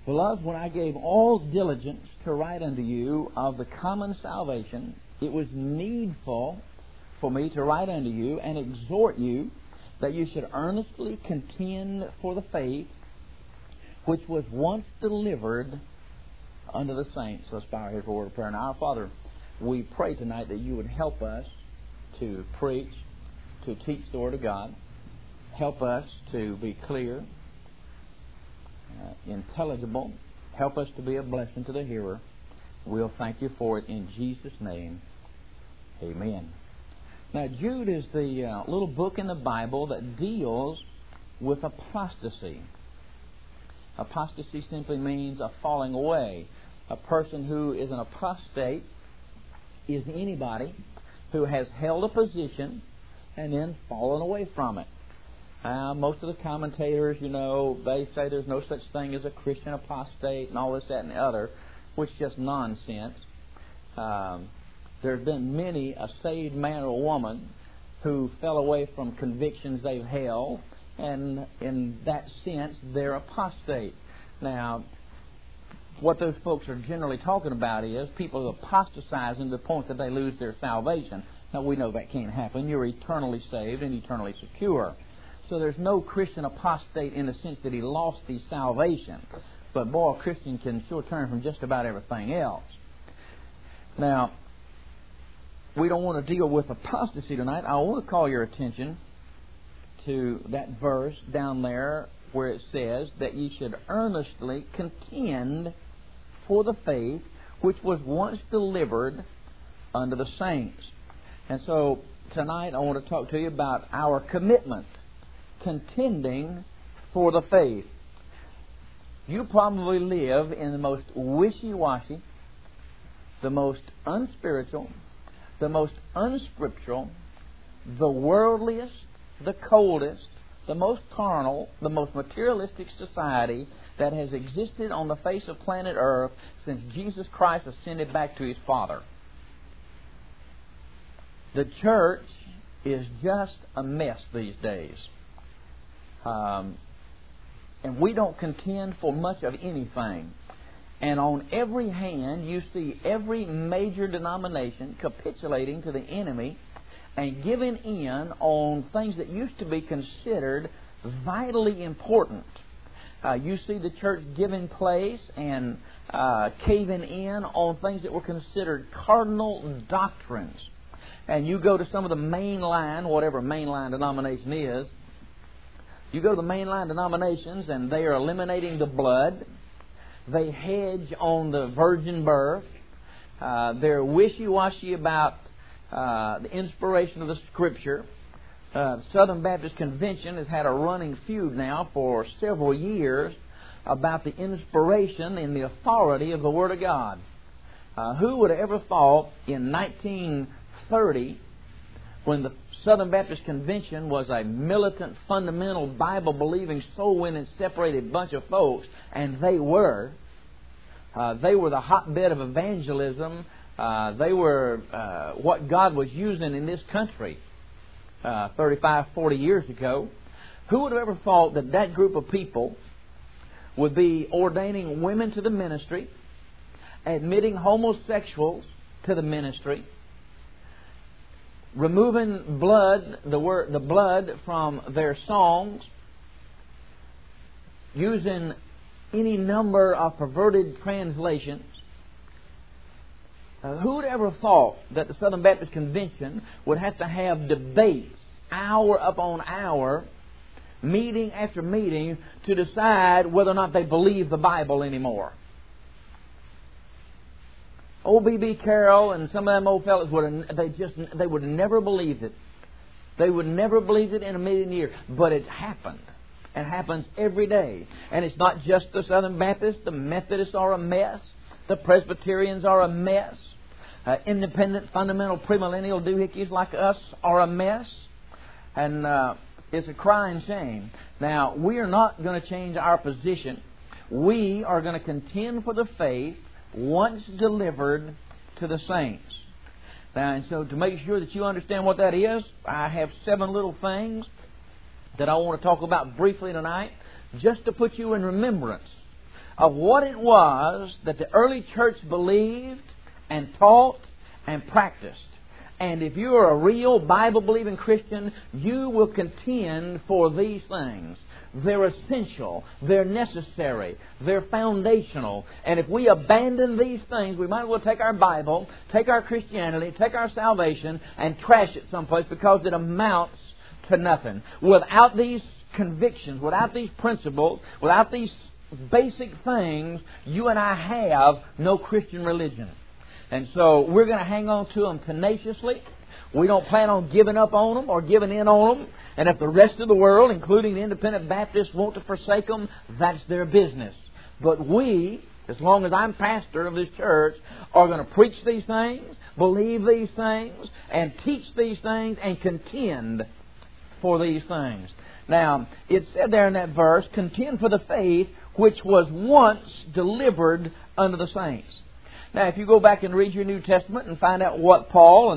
Beloved, when I gave all diligence to write unto you of the common salvation, it was needful for me to write unto you and exhort you that you should earnestly contend for the faith which was once delivered unto the saints. Let's bow our heads for a word of prayer. Now, our Father, we pray tonight that you would help us to preach, to teach the Word of God. Help us to be clear, intelligible. Help us to be a blessing to the hearer. We'll thank you for it in Jesus' name. Amen. Now, Jude is the little book in the Bible that deals with apostasy. Apostasy simply means a falling away. A person who is an apostate is anybody who has held a position and then fallen away from it. Most of the commentators, they say there's no such thing as a Christian apostate and all this, that, and the other, which is just nonsense. There have been many a saved man or woman who fell away from convictions they've held, and in that sense, they're apostate. Now, what those folks are generally talking about is people who apostatize to the point that they lose their salvation. Now, we know that can't happen. You're eternally saved and eternally secure. So there's no Christian apostate in the sense that he lost his salvation. But, boy, a Christian can sure turn from just about everything else. Now, we don't want to deal with apostasy tonight. I want to call your attention to that verse down there where it says that ye should earnestly contend for the faith which was once delivered unto the saints. And so tonight I want to talk to you about our commitment, contending for the faith. You probably live in the most wishy-washy, the most unspiritual, the most unscriptural, the worldliest, the coldest, the most carnal, the most materialistic society that has existed on the face of planet Earth since Jesus Christ ascended back to His Father. The church is just a mess these days. And we don't contend for much of anything. And on every hand, you see every major denomination capitulating to the enemy and giving in on things that used to be considered vitally important. You see the church giving place and caving in on things that were considered cardinal doctrines. And you go to some of the mainline, whatever mainline denomination is, you go to the mainline denominations and they are eliminating the blood. They hedge on the virgin birth. They're wishy-washy about the inspiration of the Scripture. Southern Baptist Convention has had a running feud now for several years about the inspiration and the authority of the Word of God. Who would have ever thought in 1930, when the Southern Baptist Convention was a militant, fundamental, Bible-believing, soul-winning, separated bunch of folks, and they were the hotbed of evangelism. They were what God was using in this country 35, 40 years ago. Who would have ever thought that that group of people would be ordaining women to the ministry, admitting homosexuals to the ministry, removing the blood from their songs, using any number of perverted translations? Who would ever thought that the Southern Baptist Convention would have to have debates hour upon hour, meeting after meeting, to decide whether or not they believe the Bible anymore? Old B.B. Carroll and some of them old fellas would have never believed it. They would never believe it in a million years. But it happened. It happens every day. And it's not just the Southern Baptists. The Methodists are a mess. The Presbyterians are a mess. Independent, fundamental, premillennial doohickeys like us are a mess. And it's a crying shame. Now, we are not going to change our position. We are going to contend for the faith once delivered to the saints. Now, and so to make sure that you understand what that is, I have 7 little things that I want to talk about briefly tonight, just to put you in remembrance of what it was that the early church believed and taught and practiced. And if you are a real Bible-believing Christian, you will contend for these things. They're essential. They're necessary. They're foundational. And if we abandon these things, we might as well take our Bible, take our Christianity, take our salvation, and trash it someplace because it amounts to nothing. Without these convictions, without these principles, without these basic things, you and I have no Christian religion. And so we're going to hang on to them tenaciously. We don't plan on giving up on them or giving in on them. And if the rest of the world, including the independent Baptists, want to forsake them, that's their business. But we, as long as I'm pastor of this church, are going to preach these things, believe these things, and teach these things, and contend for these things. Now, it said there in that verse, contend for the faith which was once delivered unto the saints. Now, if you go back and read your New Testament and find out what Paul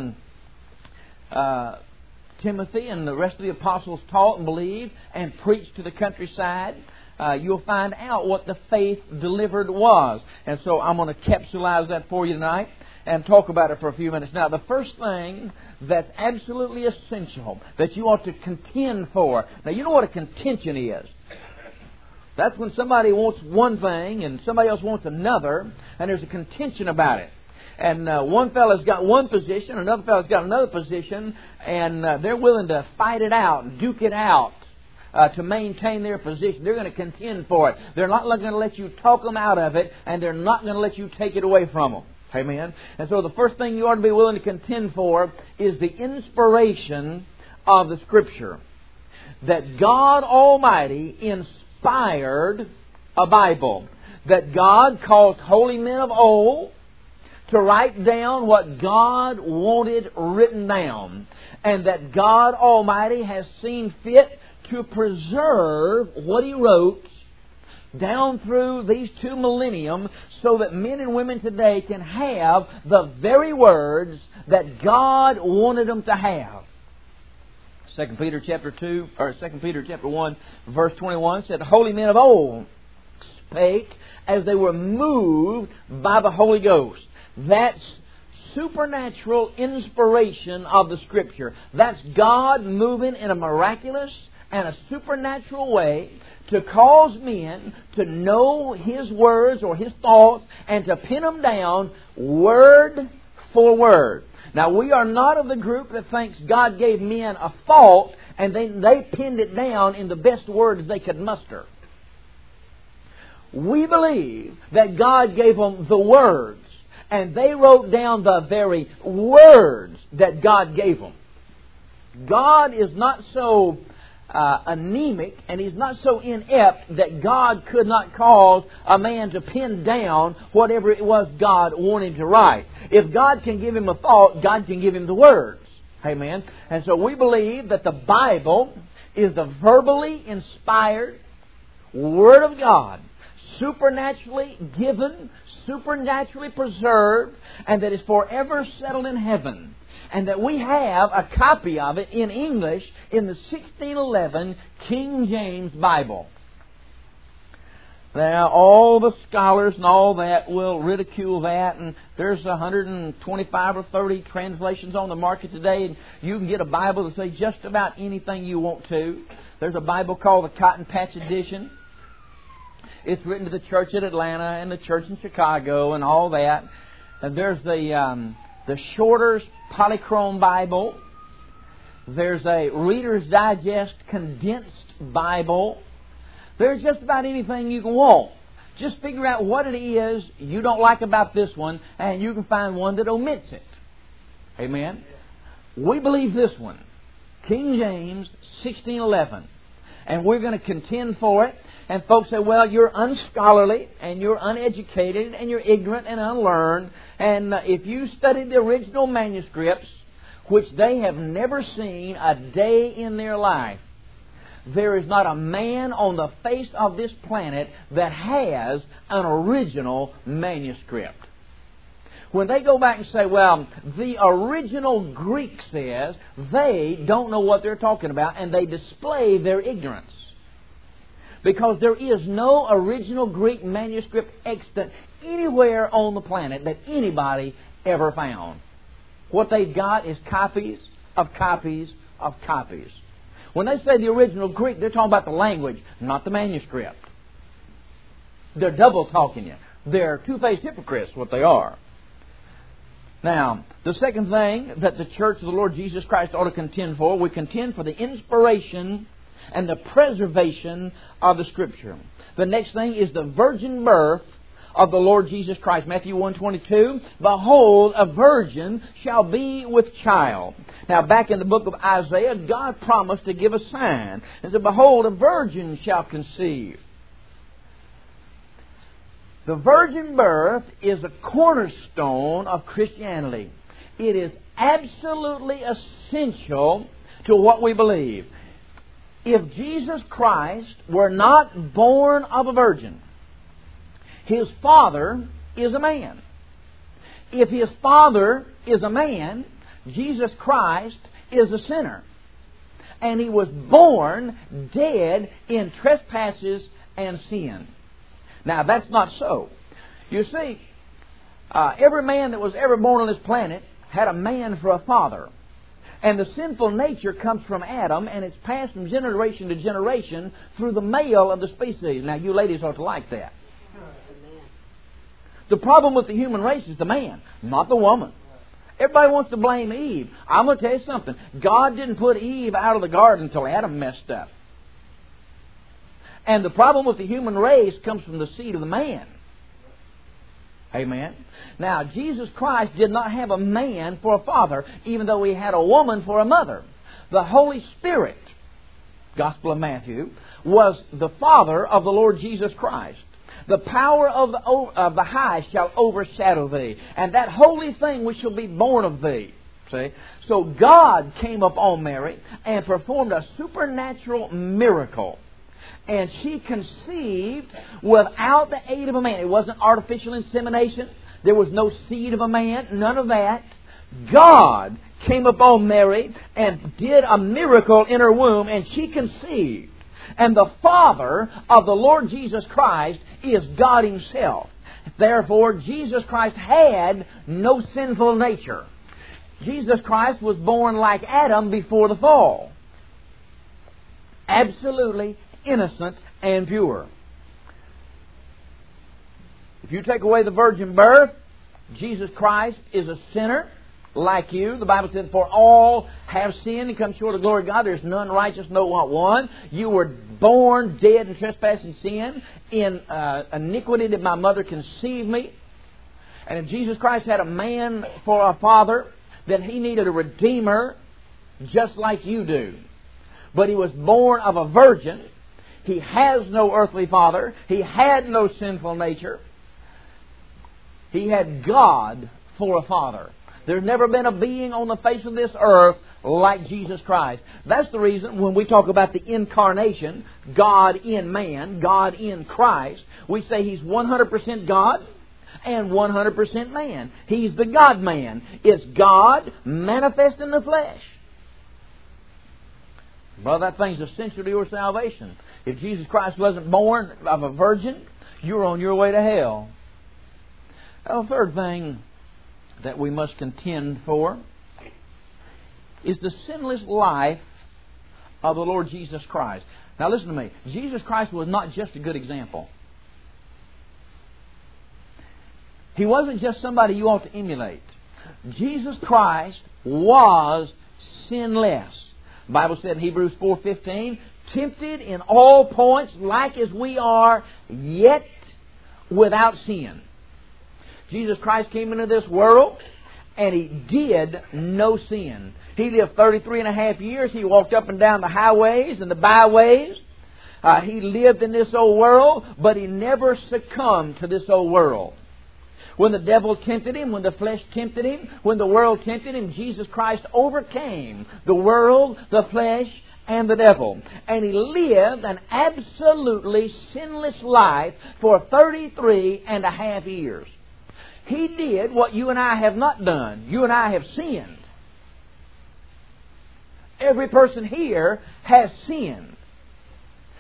and Timothy and the rest of the apostles taught and believed and preached to the countryside, you'll find out what the faith delivered was. And so I'm going to capsulize that for you tonight and talk about it for a few minutes. Now, the first thing that's absolutely essential that you ought to contend for. Now, you know what a contention is. That's when somebody wants one thing and somebody else wants another, and there's a contention about it. And one fellow's got one position, another fellow's got another position, and they're willing to fight it out and duke it out to maintain their position. They're going to contend for it. They're not going to let you talk them out of it, and they're not going to let you take it away from them. Amen? And so the first thing you ought to be willing to contend for is the inspiration of the Scripture. That God Almighty inspired a Bible. That God caused holy men of old to write down what God wanted written down. And that God Almighty has seen fit to preserve what He wrote down through these 2 millennium so that men and women today can have the very words that God wanted them to have. 2 Peter chapter 1, verse 21 said, holy men of old spake as they were moved by the Holy Ghost. That's supernatural inspiration of the Scripture. That's God moving in a miraculous and a supernatural way to cause men to know His words or His thoughts and to pin them down word for word. Now, we are not of the group that thinks God gave men a thought and then they pinned it down in the best words they could muster. We believe that God gave them the words and they wrote down the very words that God gave them. God is not so anemic and He's not so inept that God could not cause a man to pin down whatever it was God wanted to write. If God can give him a thought, God can give him the words. Amen. And so we believe that the Bible is the verbally inspired Word of God, supernaturally given, supernaturally preserved, and that is forever settled in heaven. And that we have a copy of it in English in the 1611 King James Bible. Now, all the scholars and all that will ridicule that, and there's 125 or 30 translations on the market today, and you can get a Bible that says just about anything you want to. There's a Bible called the Cotton Patch Edition. It's written to the church at Atlanta and the church in Chicago and all that. And there's the Shorter's Polychrome Bible. There's a Reader's Digest Condensed Bible. There's just about anything you can want. Just figure out what it is you don't like about this one, and you can find one that omits it. Amen? We believe this one, King James 1611. And we're going to contend for it. And folks say, well, you're unscholarly, and you're uneducated, and you're ignorant and unlearned. And if you study the original manuscripts, which they have never seen a day in their life, there is not a man on the face of this planet that has an original manuscript. When they go back and say, well, the original Greek says, they don't know what they're talking about, and they display their ignorance. Because there is no original Greek manuscript extant anywhere on the planet that anybody ever found. What they've got is copies of copies of copies. When they say the original Greek, they're talking about the language, not the manuscript. They're double talking you. They're two-faced hypocrites, what they are. Now, the second thing that the Church of the Lord Jesus Christ ought to contend for, we contend for the inspiration and the preservation of the Scripture. The next thing is the virgin birth of the Lord Jesus Christ. Matthew 1:22, behold, a virgin shall be with child. Now, back in the book of Isaiah, God promised to give a sign. And said, behold, a virgin shall conceive. The virgin birth is a cornerstone of Christianity. It is absolutely essential to what we believe. If Jesus Christ were not born of a virgin, His Father is a man. If His Father is a man, Jesus Christ is a sinner. And He was born dead in trespasses and sin. Now, that's not so. You see, every man that was ever born on this planet had a man for a father. And the sinful nature comes from Adam, and it's passed from generation to generation through the male of the species. Now, you ladies ought to like that. The problem with the human race is the man, not the woman. Everybody wants to blame Eve. I'm going to tell you something. God didn't put Eve out of the garden until Adam messed up. And the problem with the human race comes from the seed of the man. Amen. Now, Jesus Christ did not have a man for a father, even though He had a woman for a mother. The Holy Spirit, Gospel of Matthew, was the Father of the Lord Jesus Christ. The power of the high shall overshadow thee, and that holy thing which shall be born of thee. See? So God came upon Mary and performed a supernatural miracle. And she conceived without the aid of a man. It wasn't artificial insemination. There was no seed of a man. None of that. God came upon Mary and did a miracle in her womb, and she conceived. And the Father of the Lord Jesus Christ is God Himself. Therefore, Jesus Christ had no sinful nature. Jesus Christ was born like Adam before the fall. Absolutely innocent and pure. If you take away the virgin birth, Jesus Christ is a sinner like you. The Bible said, for all have sinned and come short of the glory of God. There's none righteous, no not one. You were born dead in trespass and sin. In iniquity did my mother conceive me. And if Jesus Christ had a man for a father, then He needed a redeemer just like you do. But He was born of a virgin. He has no earthly father. He had no sinful nature. He had God for a father. There's never been a being on the face of this earth like Jesus Christ. That's the reason when we talk about the incarnation, God in man, God in Christ, we say He's 100% God and 100% man. He's the God-man. It's God manifest in the flesh. Brother, that thing's essential to your salvation. If Jesus Christ wasn't born of a virgin, you're on your way to hell. The third thing that we must contend for is the sinless life of the Lord Jesus Christ. Now listen to me. Jesus Christ was not just a good example. He wasn't just somebody you ought to emulate. Jesus Christ was sinless. The Bible said in Hebrews 4:15, tempted in all points like as we are, yet without sin. Jesus Christ came into this world and He did no sin. He lived 33 and a half years. He walked up and down the highways and the byways. He lived in this old world, but He never succumbed to this old world. When the devil tempted Him, when the flesh tempted Him, when the world tempted Him, Jesus Christ overcame the world, the flesh, and the devil. And He lived an absolutely sinless life for 33 and a half years. He did what you and I have not done. You and I have sinned. Every person here has sinned.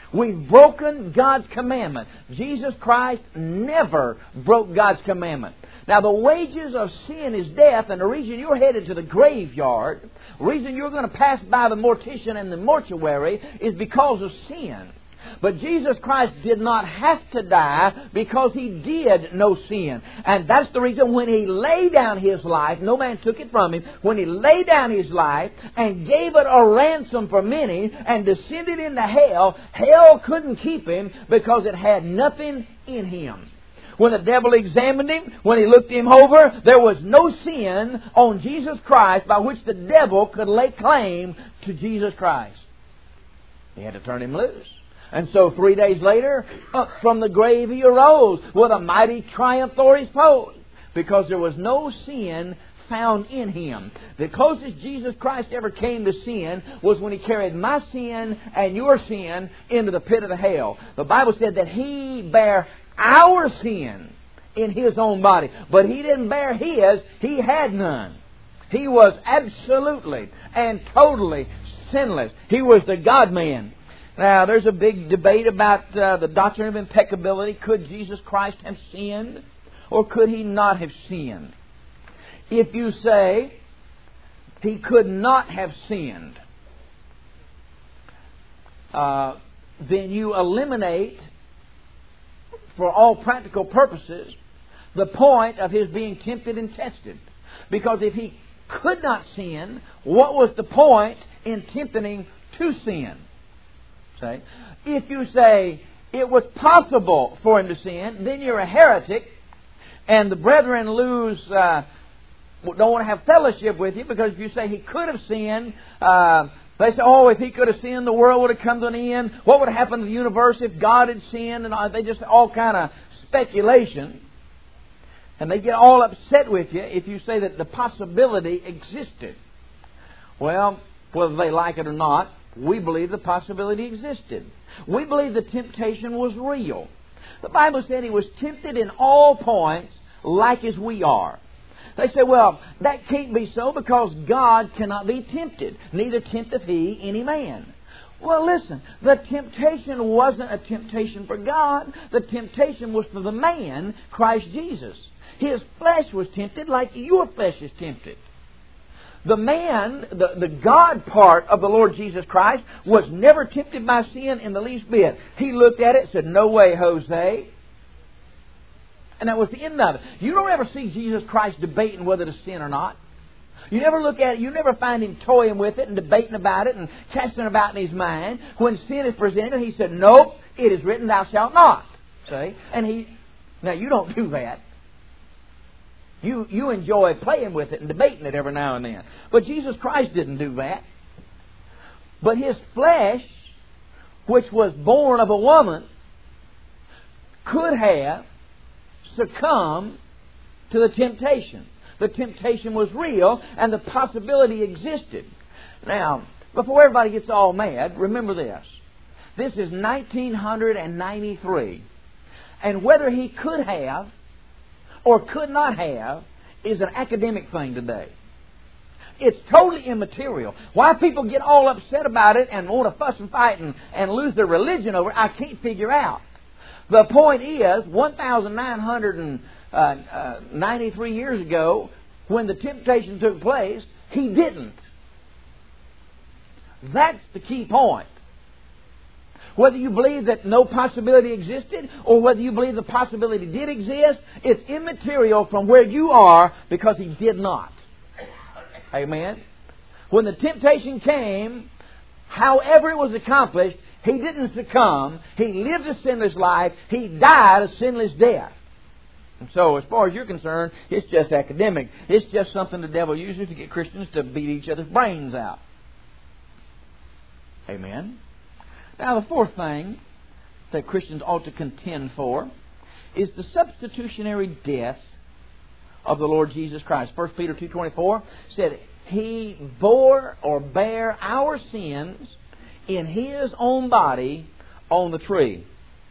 We've broken God's commandment. Jesus Christ never broke God's commandment. Now, the wages of sin is death, and the reason you're headed to the graveyard, the reason you're going to pass by the mortician and the mortuary is because of sin. But Jesus Christ did not have to die because He did no sin. And that's the reason when He laid down His life, no man took it from Him, when He laid down His life and gave it a ransom for many and descended into hell, hell couldn't keep Him because it had nothing in Him. When the devil examined Him, when he looked Him over, there was no sin on Jesus Christ by which the devil could lay claim to Jesus Christ. He had to turn Him loose. And so 3 days later, up from the grave He arose with a mighty triumph o'er His foes, because there was no sin found in Him. The closest Jesus Christ ever came to sin was when He carried my sin and your sin into the pit of the hell. The Bible said that He bare our sin in His own body, but He didn't bear His. He had none. He was absolutely and totally sinless. He was the God-man. Now, there's a big debate about the doctrine of impeccability. Could Jesus Christ have sinned, or could He not have sinned? If you say He could not have sinned, then you eliminate, for all practical purposes, the point of His being tempted and tested. Because if He could not sin, what was the point in tempting Him to sin? Say, if you say it was possible for Him to sin, then you're a heretic, and the brethren don't want to have fellowship with you, because if you say He could have sinned, they say, oh, if He could have sinned, the world would have come to an end. What would have happened to the universe if God had sinned? And they just all kind of speculation. And they get all upset with you if you say that the possibility existed. Well, whether they like it or not, we believe the possibility existed. We believe the temptation was real. The Bible said He was tempted in all points like as we are. They say, well, that can't be so because God cannot be tempted. Neither tempteth He any man. Well, listen, the temptation wasn't a temptation for God. The temptation was for the man, Christ Jesus. His flesh was tempted like your flesh is tempted. The man, the God part of the Lord Jesus Christ, was never tempted by sin in the least bit. He looked at it and said, no way, Jose. And that was the end of it. You don't ever see Jesus Christ debating whether to sin or not. You never look at it. You never find Him toying with it and debating about it and casting about in His mind. When sin is presented, He said, nope, it is written, thou shalt not. See? And now you don't do that. You enjoy playing with it and debating it every now and then. But Jesus Christ didn't do that. But His flesh, which was born of a woman, could have succumbed to the temptation. The temptation was real and the possibility existed. Now, before everybody gets all mad, remember this. This is 1993. And whether He could have or could not have is an academic thing today. It's totally immaterial. Why people get all upset about it and want to fuss and fight and lose their religion over it, I can't figure out. The point is, 1,993 years ago, when the temptation took place, He didn't. That's the key point. Whether you believe that no possibility existed or whether you believe the possibility did exist, it's immaterial from where you are because He did not. Amen? When the temptation came, however it was accomplished, He didn't succumb. He lived a sinless life. He died a sinless death. And so, as far as you're concerned, it's just academic. It's just something the devil uses to get Christians to beat each other's brains out. Amen? Now, the fourth thing that Christians ought to contend for is the substitutionary death of the Lord Jesus Christ. 1 Peter 2:24 said, He bore or bare our sins in His own body on the tree.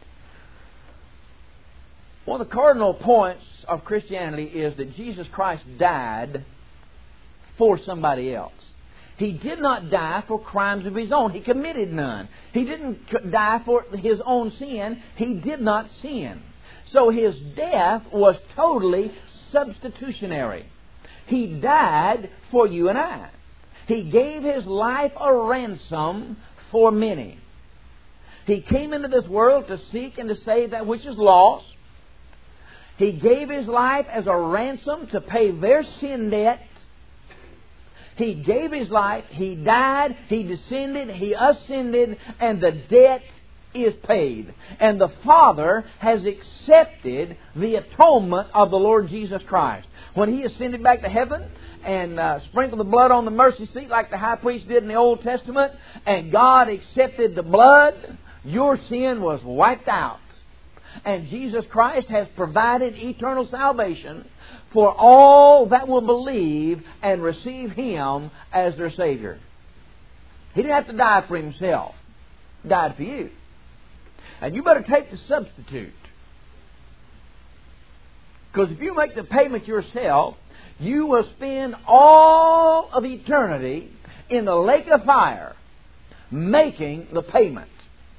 One of the cardinal points of Christianity is that Jesus Christ died for somebody else. He did not die for crimes of His own. He committed none. He didn't die for His own sin. He did not sin. So His death was totally substitutionary. He died for you and I. He gave His life a ransom for many. He came into this world to seek and to save that which is lost. He gave His life as a ransom to pay their sin debt. He gave His life, He died, He descended, He ascended, and the debt is paid. And the Father has accepted the atonement of the Lord Jesus Christ. When He ascended back to heaven and sprinkled the blood on the mercy seat like the high priest did in the Old Testament, and God accepted the blood, your sin was wiped out. And Jesus Christ has provided eternal salvation for all that will believe and receive Him as their Savior. He didn't have to die for Himself. He died for you. And you better take the substitute. Because if you make the payment yourself, you will spend all of eternity in the lake of fire making the payment.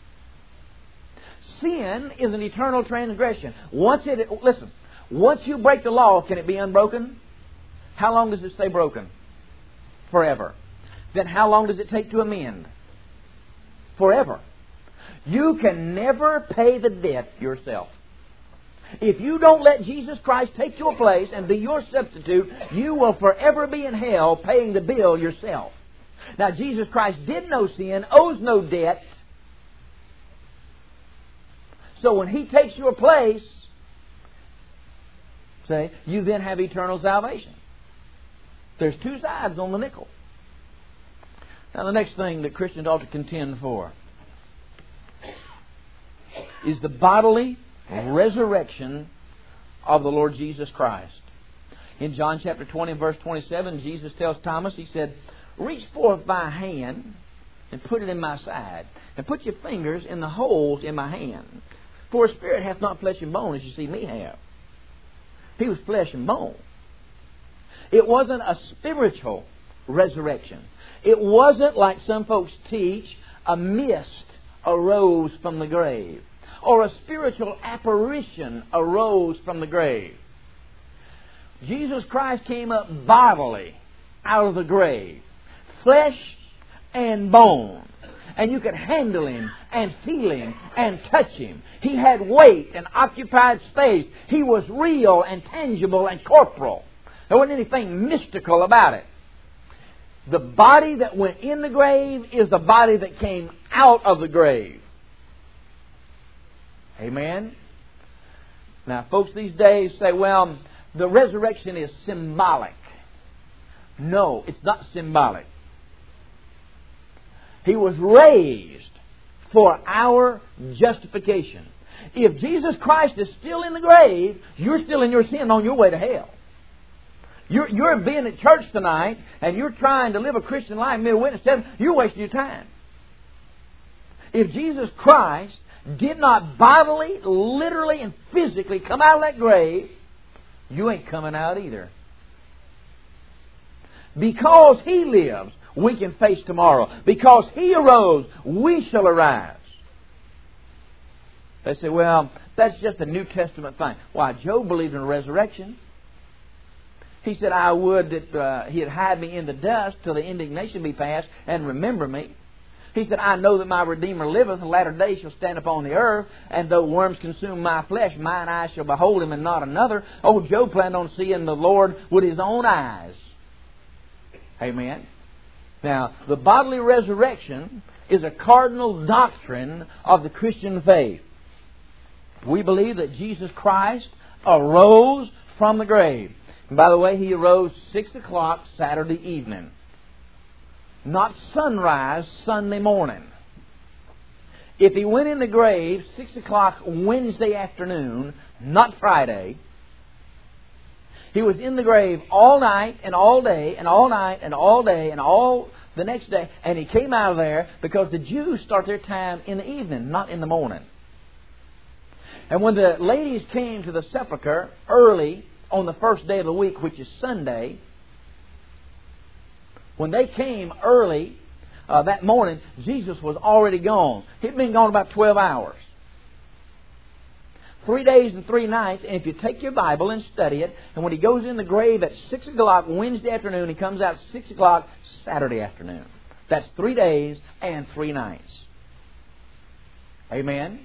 Sin is an eternal transgression. Once you break the law, can it be unbroken? How long does it stay broken? Forever. Then how long does it take to amend? Forever. You can never pay the debt yourself. If you don't let Jesus Christ take your place and be your substitute, you will forever be in hell paying the bill yourself. Now, Jesus Christ did no sin, owes no debt. So when He takes your place, you then have eternal salvation. There's two sides on the nickel. Now the next thing that Christians ought to contend for is the bodily resurrection of the Lord Jesus Christ. In John chapter 20 and verse 27, Jesus tells Thomas, He said, "Reach forth thy hand and put it in my side, and put your fingers in the holes in my hand. For a spirit hath not flesh and bone as you see me have." He was flesh and bone. It wasn't a spiritual resurrection. It wasn't like some folks teach, a mist arose from the grave, or a spiritual apparition arose from the grave. Jesus Christ came up bodily out of the grave, flesh and bone. And you could handle Him and feel Him and touch Him. He had weight and occupied space. He was real and tangible and corporal. There wasn't anything mystical about it. The body that went in the grave is the body that came out of the grave. Amen? Now, folks these days say, well, the resurrection is symbolic. No, it's not symbolic. He was raised for our justification. If Jesus Christ is still in the grave, you're still in your sin on your way to hell. You're being at church tonight and you're trying to live a Christian life, be a witness, you're wasting your time. If Jesus Christ did not bodily, literally, and physically come out of that grave, you ain't coming out either. Because He lives, we can face tomorrow. Because He arose, we shall arise. They say, well, that's just a New Testament thing. Why, Job believed in a resurrection. He said, I would that He'd hide me in the dust till the indignation be past and remember me. He said, I know that my Redeemer liveth, the latter day shall stand upon the earth, and though worms consume my flesh, mine eyes shall behold Him and not another. Oh, Job planned on seeing the Lord with his own eyes. Amen. Now, the bodily resurrection is a cardinal doctrine of the Christian faith. We believe that Jesus Christ arose from the grave. And by the way, He arose 6 o'clock Saturday evening. Not sunrise Sunday morning. If He went in the grave 6 o'clock Wednesday afternoon, not Friday, He was in the grave all night and all day and all night and all day and all the next day. And He came out of there because the Jews start their time in the evening, not in the morning. And when the ladies came to the sepulchre early on the first day of the week, which is Sunday, When they came early that morning, Jesus was already gone. He'd been gone about 12 hours. 3 days and 3 nights, and if you take your Bible and study it, and when He goes in the grave at 6 o'clock Wednesday afternoon, He comes out 6 o'clock Saturday afternoon. That's 3 days and 3 nights. Amen?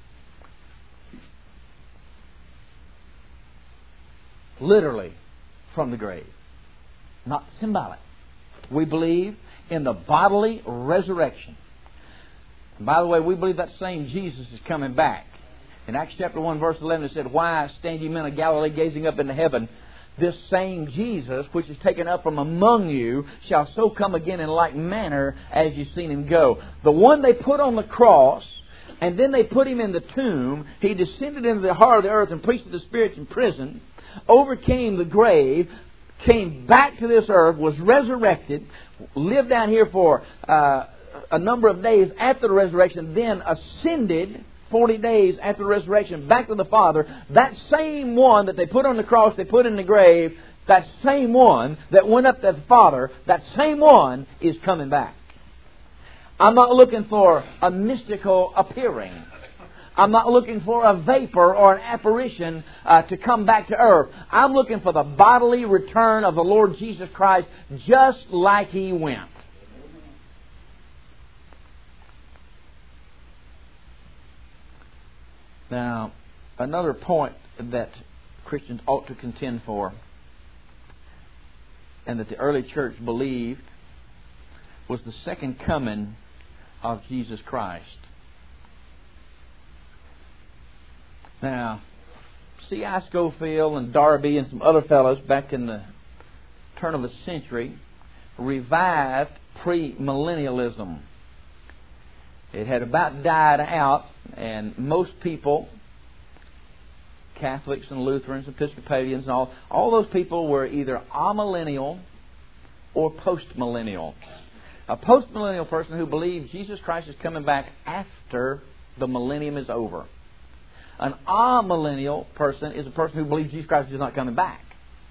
Literally from the grave. Not symbolic. We believe in the bodily resurrection. And by the way, we believe that same Jesus is coming back. In Acts chapter 1 verse 11 it said, "Why stand ye men of Galilee gazing up into heaven? This same Jesus, which is taken up from among you, shall so come again in like manner as you've seen Him go." The one they put on the cross, and then they put Him in the tomb. He descended into the heart of the earth and preached to the spirits in prison, overcame the grave, came back to this earth, was resurrected, lived down here for a number of days after the resurrection, then ascended 40 days after the resurrection back to the Father. That same one that they put on the cross, they put in the grave, that same one that went up to the Father, that same one is coming back. I'm not looking for a mystical appearing. I'm not looking for a vapor or an apparition to come back to earth. I'm looking for the bodily return of the Lord Jesus Christ just like He went. Now, another point that Christians ought to contend for, and that the early church believed, was the second coming of Jesus Christ. Now, C.I. Scofield and Darby and some other fellows back in the turn of the century revived premillennialism. It had about died out, and most people, Catholics and Lutherans, Episcopalians, and all those people were either amillennial or postmillennial. A postmillennial person who believes Jesus Christ is coming back after the millennium is over. An amillennial person is a person who believes Jesus Christ is not coming back.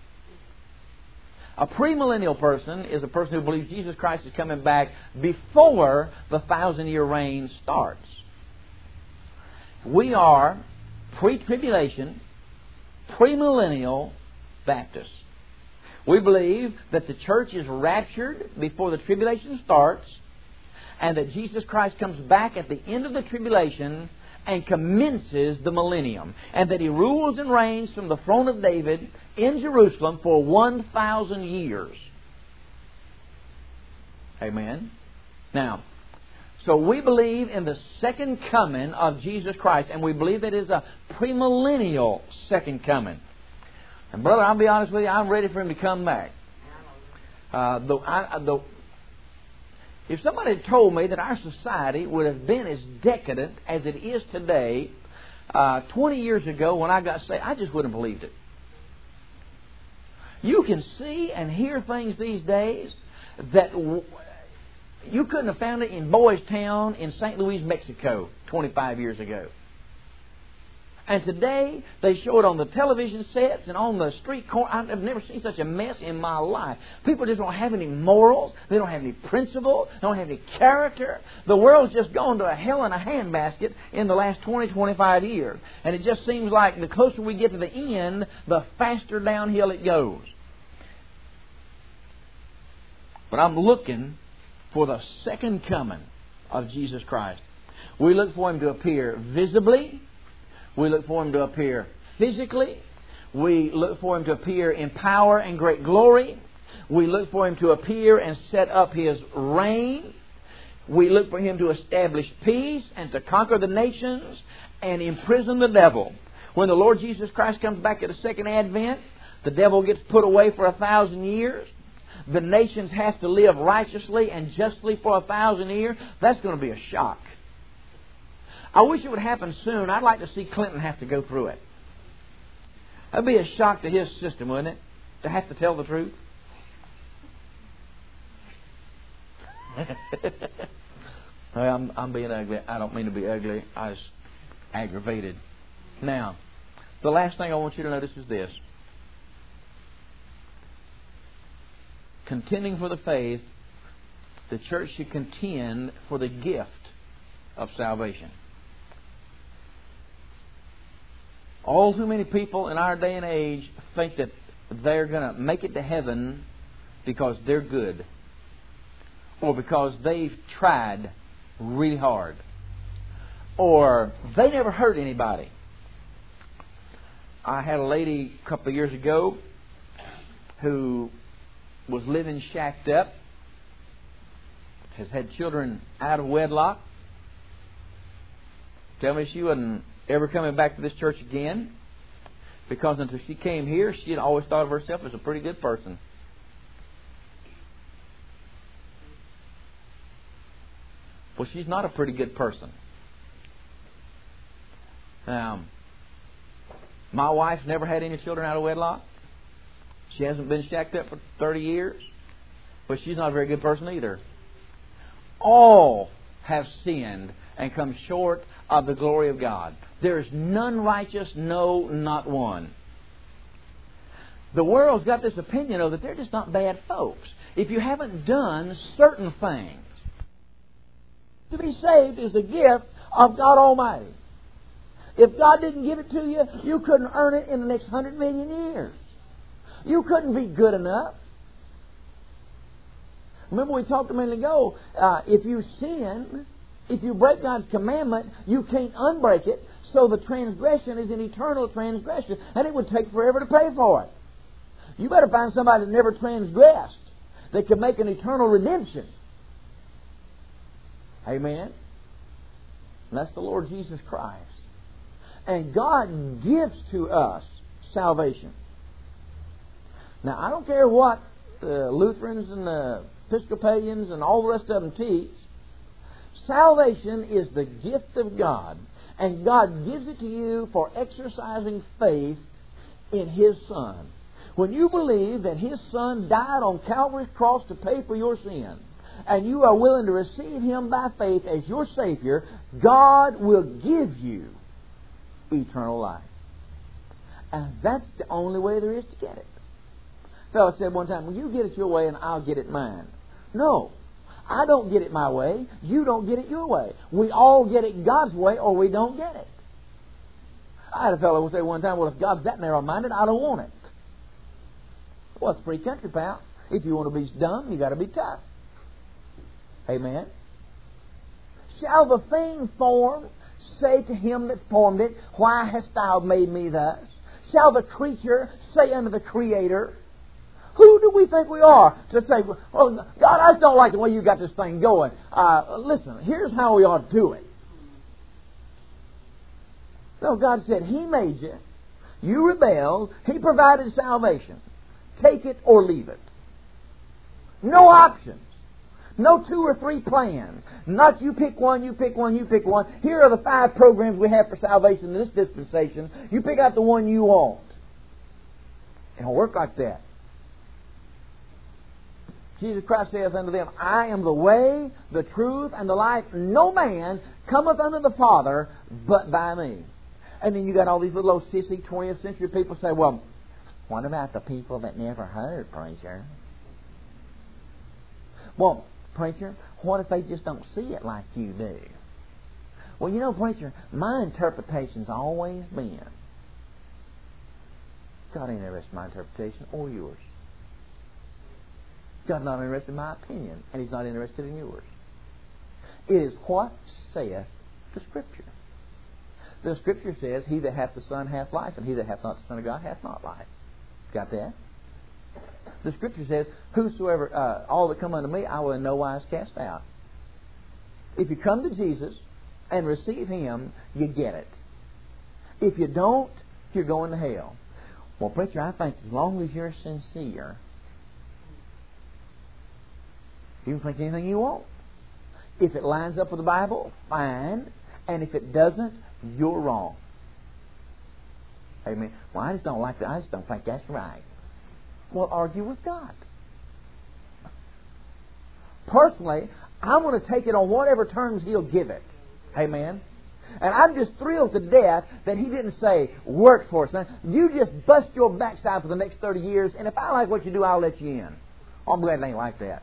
A premillennial person is a person who believes Jesus Christ is coming back before the 1,000-year reign starts. We are pre-tribulation, premillennial Baptists. We believe that the church is raptured before the tribulation starts, and that Jesus Christ comes back at the end of the tribulation and commences the millennium, and that He rules and reigns from the throne of David in Jerusalem for 1,000 years. Amen. Now, so we believe in the second coming of Jesus Christ, and we believe that it is a premillennial second coming. And brother, I'll be honest with you, I'm ready for Him to come back. If somebody had told me that our society would have been as decadent as it is today 20 years ago when I got saved, I just wouldn't have believed it. You can see and hear things these days that you couldn't have found it in Boys Town in St. Louis, Mexico 25 years ago. And today, they show it on the television sets and on the street corner. I've never seen such a mess in my life. People just don't have any morals. They don't have any principle. They don't have any character. The world's just gone to a hell in a handbasket in the last 20, 25 years. And it just seems like the closer we get to the end, the faster downhill it goes. But I'm looking for the second coming of Jesus Christ. We look for Him to appear visibly. We look for Him to appear physically. We look for Him to appear in power and great glory. We look for Him to appear and set up His reign. We look for Him to establish peace and to conquer the nations and imprison the devil. When the Lord Jesus Christ comes back at the second advent, the devil gets put away for 1,000 years. The nations have to live righteously and justly for 1,000 years. That's going to be a shock. I wish it would happen soon. I'd like to see Clinton have to go through it. That'd be a shock to his system, wouldn't it? To have to tell the truth. I'm being ugly. I don't mean to be ugly. I was aggravated. Now, the last thing I want you to notice is this. contending for the faith, the church should contend for the gift of salvation. All too many people in our day and age think that they're going to make it to heaven because they're good, or because they've tried really hard, or they never hurt anybody. I had a lady a couple of years ago who was living shacked up, has had children out of wedlock. Tell me she wasn't ever coming back to this church again, because until she came here, she had always thought of herself as a pretty good person. Well, she's not a pretty good person. My wife's never had any children out of wedlock. She hasn't been shacked up for 30 years. But she's not a very good person either. All have sinned and come short of the glory of God. There is none righteous, no, not one. The world's got this opinion of that they're just not bad folks. If you haven't done certain things, to be saved is a gift of God Almighty. If God didn't give it to you, you couldn't earn it in the next 100 million years. You couldn't be good enough. Remember we talked a minute ago, if you sin, if you break God's commandment, you can't unbreak it, so the transgression is an eternal transgression, and it would take forever to pay for it. You better find somebody that never transgressed, that can make an eternal redemption. Amen? And that's the Lord Jesus Christ. And God gives to us salvation. Now, I don't care what the Lutherans and the Episcopalians and all the rest of them teach. Salvation is the gift of God. And God gives it to you for exercising faith in His Son. When you believe that His Son died on Calvary's cross to pay for your sin, and you are willing to receive Him by faith as your Savior, God will give you eternal life. And that's the only way there is to get it. A fellow said one time, well, you get it your way and I'll get it mine. No, I don't get it my way. You don't get it your way. We all get it God's way or we don't get it. I had a fellow who say one time, well, if God's that narrow-minded, I don't want it. Well, it's a free country, pal. If you want to be dumb, you got to be tough. Amen. Shall the thing formed say to him that formed it, why hast thou made me thus? Shall the creature say unto the Creator, who do we think we are to say, oh, God, I just don't like the way you got this thing going. Listen, here's how we ought to do it. No, God said He made you. You rebelled. He provided salvation. Take it or leave it. No options. No 2 or 3 plans. Not you pick one, you pick one, you pick one. Here are the 5 programs we have for salvation in this dispensation. You pick out the one you want. It don't work like that. Jesus Christ saith unto them, I am the way, the truth, and the life. No man cometh unto the Father but by me. And then you got all these little old sissy 20th century people say, well, what about the people that never heard, preacher? Well, preacher, what if they just don't see it like you do? Well, you know, preacher, my interpretation's always been, God ain't interested in my interpretation or yours. God's not interested in my opinion, and He's not interested in yours. It is what saith the Scripture. The Scripture says, he that hath the Son hath life, and he that hath not the Son of God hath not life. Got that? The Scripture says, whosoever, all that come unto me, I will in no wise cast out. If you come to Jesus and receive Him, you get it. If you don't, you're going to hell. Well, preacher, I think as long as you're sincere, you can think anything you want. If it lines up with the Bible, fine. And if it doesn't, you're wrong. Amen. Well, I just don't like that. I just don't think that's right. Well, argue with God. Personally, I'm going to take it on whatever terms He'll give it. Amen. And I'm just thrilled to death that He didn't say, work for us. Now, you just bust your backside for the next 30 years, and if I like what you do, I'll let you in. Oh, I'm glad it ain't like that.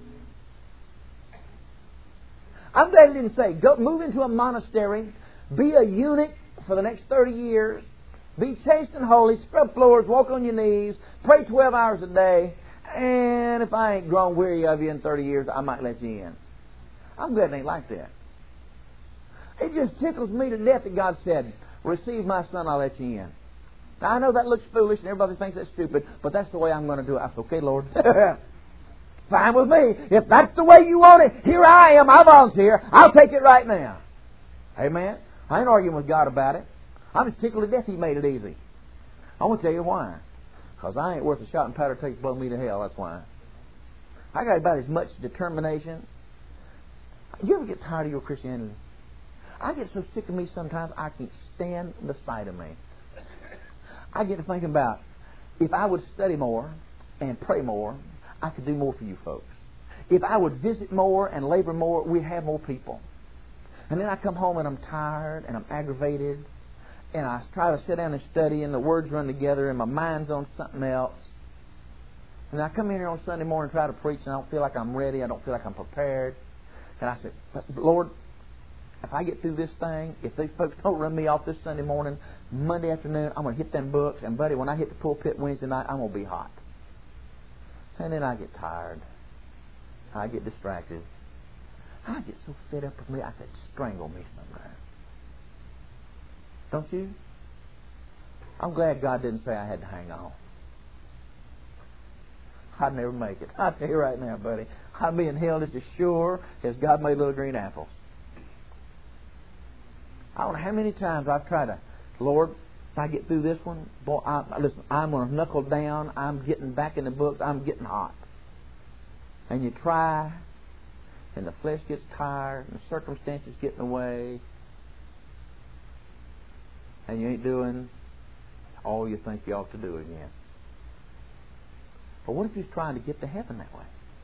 I'm glad He didn't say, go move into a monastery, be a eunuch for the next 30 years, be chaste and holy, scrub floors, walk on your knees, pray 12 hours a day, and if I ain't grown weary of you in 30 years, I might let you in. I'm glad it ain't like that. It just tickles me to death that God said, receive my son, I'll let you in. Now, I know that looks foolish and everybody thinks that's stupid, but that's the way I'm going to do it. I said, okay, Lord. Fine with me. If that's the way you want it, here I am. I volunteer. I'll take it right now. Amen. I ain't arguing with God about it. I'm just tickled to death He made it easy. I want to tell you why. Because I ain't worth a shot and powder to take blow me to hell. That's why. I got about as much determination. You ever get tired of your Christianity? I get so sick of me sometimes I can't stand the sight of me. I get to thinking about if I would study more and pray more, I could do more for you folks. If I would visit more and labor more, we'd have more people. And then I come home and I'm tired and I'm aggravated and I try to sit down and study and the words run together and my mind's on something else. And I come in here on Sunday morning and try to preach and I don't feel like I'm ready. I don't feel like I'm prepared. And I said, Lord, if I get through this thing, if these folks don't run me off this Sunday morning, Monday afternoon, I'm going to hit them books. And, buddy, when I hit the pulpit Wednesday night, I'm going to be hot. And then I get tired. I get distracted. I get so fed up with me, I could strangle me sometimes. Don't you? I'm glad God didn't say I had to hang on. I'd never make it. I'll tell you right now, buddy. I'd be in hell just as sure as God made little green apples. I don't know how many times I've tried to, Lord, if I get through this one, boy, listen, I'm going to knuckle down. I'm getting back in the books. I'm getting hot. And you try, and the flesh gets tired, and the circumstances get in the way, and you ain't doing all you think you ought to do again. But what if you're trying to get to heaven that way?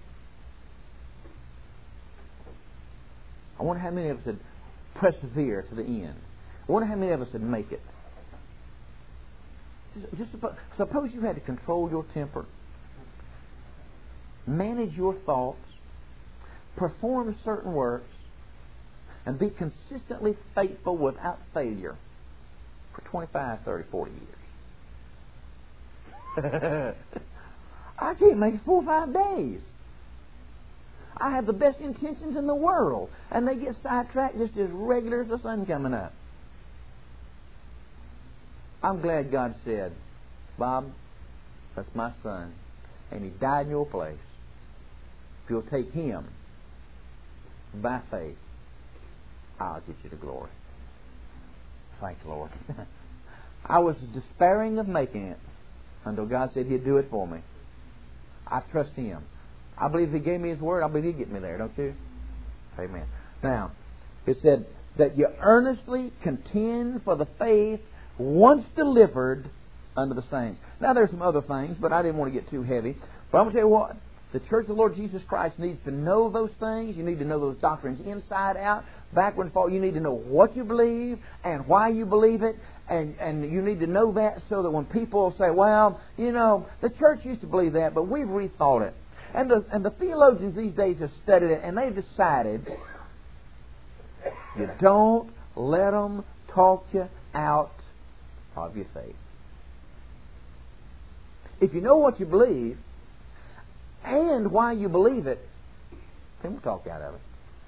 I wonder how many of us would persevere to the end. I wonder how many of us would make it. Just suppose you had to control your temper, manage your thoughts, perform certain works, and be consistently faithful without failure for 25, 30, 40 years. I can't make it 4 or 5 days. I have the best intentions in the world, and they get sidetracked just as regular as the sun coming up. I'm glad God said, Bob, that's my son, and he died in your place. If you'll take him by faith, I'll get you to glory. Thank you, Lord. I was despairing of making it until God said He'd do it for me. I trust Him. I believe He gave me His word. I believe He'd get me there, don't you? Amen. Now, it said that you earnestly contend for the faith once delivered unto the saints. Now, there's some other things, but I didn't want to get too heavy. But I'm going to tell you what. The Church of the Lord Jesus Christ needs to know those things. You need to know those doctrines inside out, backward and forward. You need to know what you believe and why you believe it. And you need to know that so that when people say, well, you know, the church used to believe that, but we've rethought it. And the theologians these days have studied it, and they've decided you don't let them talk you out of your faith. If you know what you believe and why you believe it, they won't talk you out of it.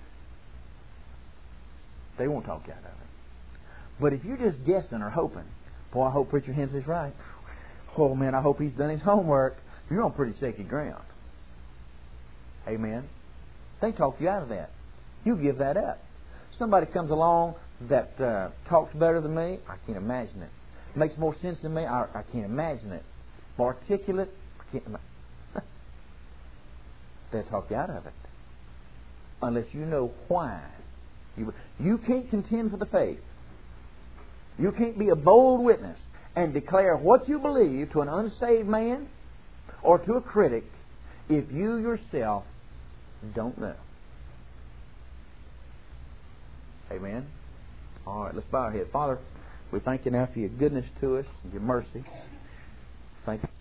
They won't talk you out of it. But if you're just guessing or hoping, boy, I hope Preacher Hens is right. Oh, man, I hope he's done his homework. You're on pretty shaky ground. Amen. They talk you out of that. You give that up. Somebody comes along that talks better than me, I can't imagine it. Makes more sense than me, I can't imagine it. More articulate, I can't imagine it. They'll talk you out of it. Unless you know why. You can't contend for the faith. You can't be a bold witness and declare what you believe to an unsaved man or to a critic if you yourself don't know. Amen. All right, let's bow our head. Father, we thank you now for your goodness to us and your mercy. Thank you.